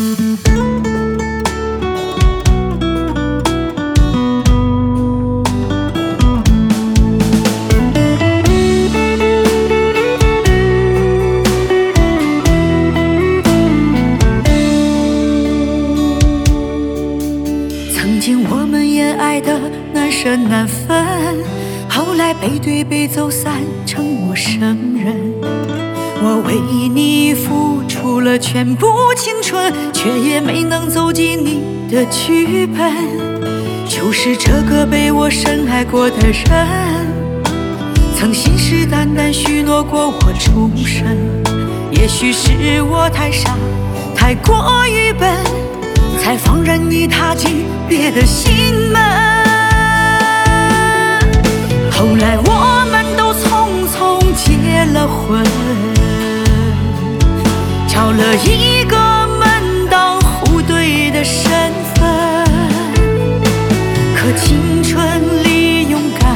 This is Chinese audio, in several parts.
曾经我们也爱得难舍难分，后来背对背走散成陌生人。我为你付出了全部青春，却也没能走进你的剧本。就是这个被我深爱过的人，曾信誓旦旦许诺过我终身。也许是我太傻，太过愚笨，才放任你踏进别的心门。后来我们都匆匆结了婚，找了一个门当户对的身份。可青春里勇敢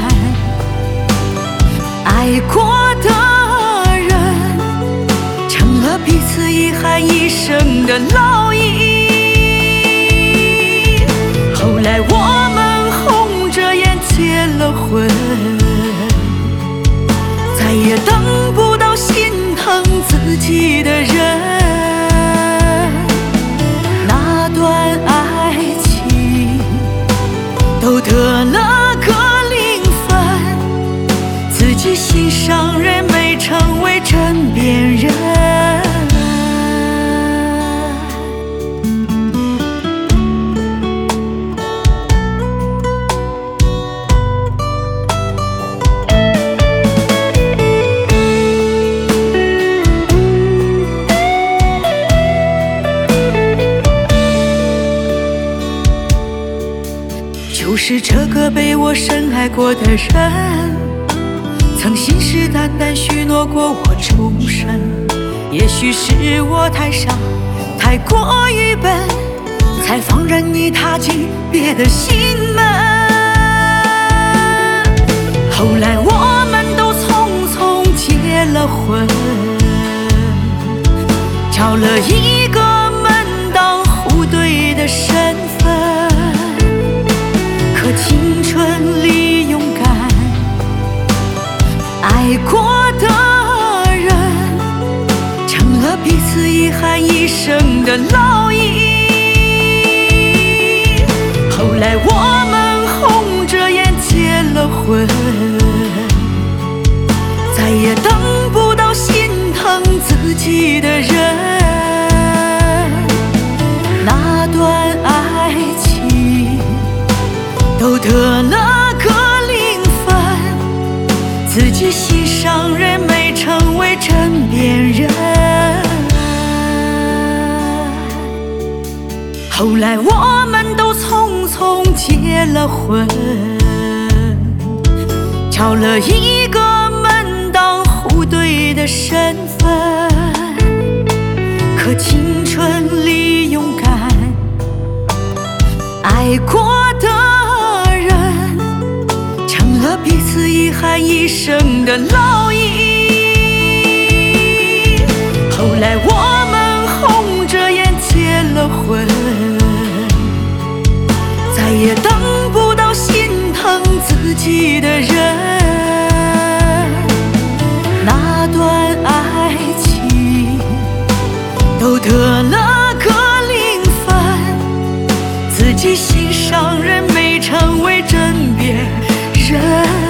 爱过的人，成了彼此遗憾一生的烙印。后来我们红着眼结了婚，再也等不到心疼自己的人。那段爱情都得了个零分，自己心上人没成为枕边人。就是这个被我深爱过的人，曾信誓旦旦许诺过我终身。也许是我太傻，太过愚笨，才放任你踏进别的心门。后来我们都匆匆结了婚，找了一个门当户对的身份。可青春里勇敢爱过的人，成了彼此遗憾一生的烙印。后来我们红着眼结了婚，再也等不到心疼自己的人。那段爱情都得了个零分，自己心上人没成为枕边人。后来我们都匆匆结了婚，找了一个门当户对的身份。可青春里勇敢爱过的彼此遗憾一生的烙印。后来我们红着眼结了婚，再也等不到心疼自己的人。那段爱情都得了个零分，自己心上人没成为枕边人。